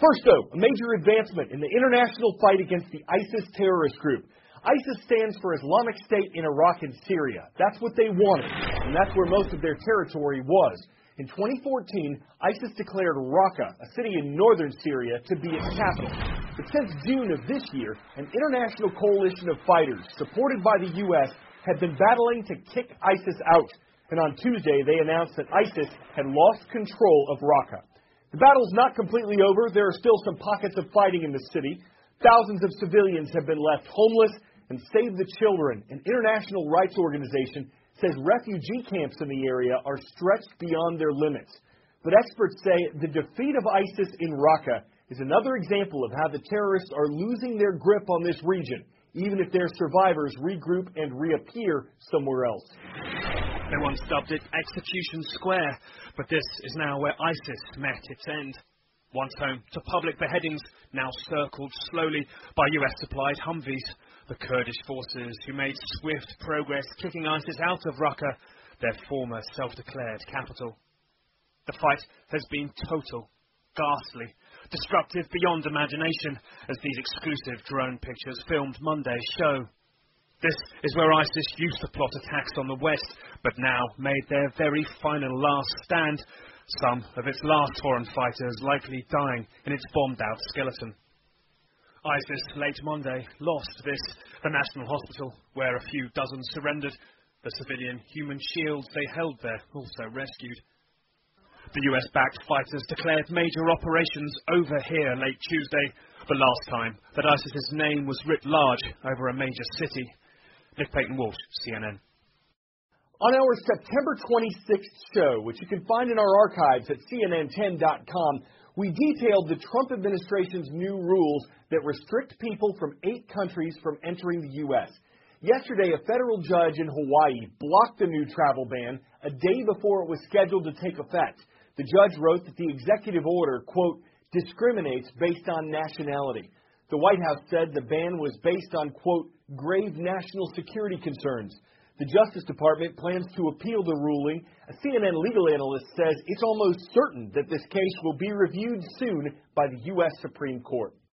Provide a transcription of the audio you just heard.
First, though, a major advancement in the international fight against the ISIS terrorist group. ISIS stands for Islamic State in Iraq and Syria. That's what they wanted, and that's where most of their territory was. In 2014, ISIS declared Raqqa, a city in northern Syria, to be its capital. But since June of this year, an international coalition of fighters, supported by the U.S., had been battling to kick ISIS out. And on Tuesday, they announced that ISIS had lost control of Raqqa. The battle's not completely over. There are still some pockets of fighting in the city. Thousands of civilians have been left homeless, and Save the Children, an international rights organization, says refugee camps in the area are stretched beyond their limits. But experts say the defeat of ISIS in Raqqa is another example of how the terrorists are losing their grip on this region, even if their survivors regroup and reappear somewhere else. They once dubbed it Execution Square, but this is now where ISIS met its end. Once home to public beheadings, now circled slowly by US-supplied Humvees. The Kurdish forces who made swift progress kicking ISIS out of Raqqa, their former self-declared capital. The fight has been total, ghastly, destructive beyond imagination, as these exclusive drone pictures filmed Monday show. This is where ISIS used to plot attacks on the west, but now made their very final last stand, some of its last foreign fighters likely dying in its bombed-out skeleton. ISIS late Monday lost the National Hospital, where a few dozen surrendered. The civilian human shields they held there also rescued. The US-backed fighters declared major operations over here late Tuesday, the last time that ISIS's name was writ large over a major city. Nick Payton-Walsh, CNN. On our September 26th show, which you can find in our archives at CNN10.com, we detailed the Trump administration's new rules that restrict people from 8 countries from entering the U.S. Yesterday, a federal judge in Hawaii blocked the new travel ban a day before it was scheduled to take effect. The judge wrote that the executive order, quote, discriminates based on nationality. The White House said the ban was based on, quote, grave national security concerns. The Justice Department plans to appeal the ruling. A CNN legal analyst says it's almost certain that this case will be reviewed soon by the U.S. Supreme Court.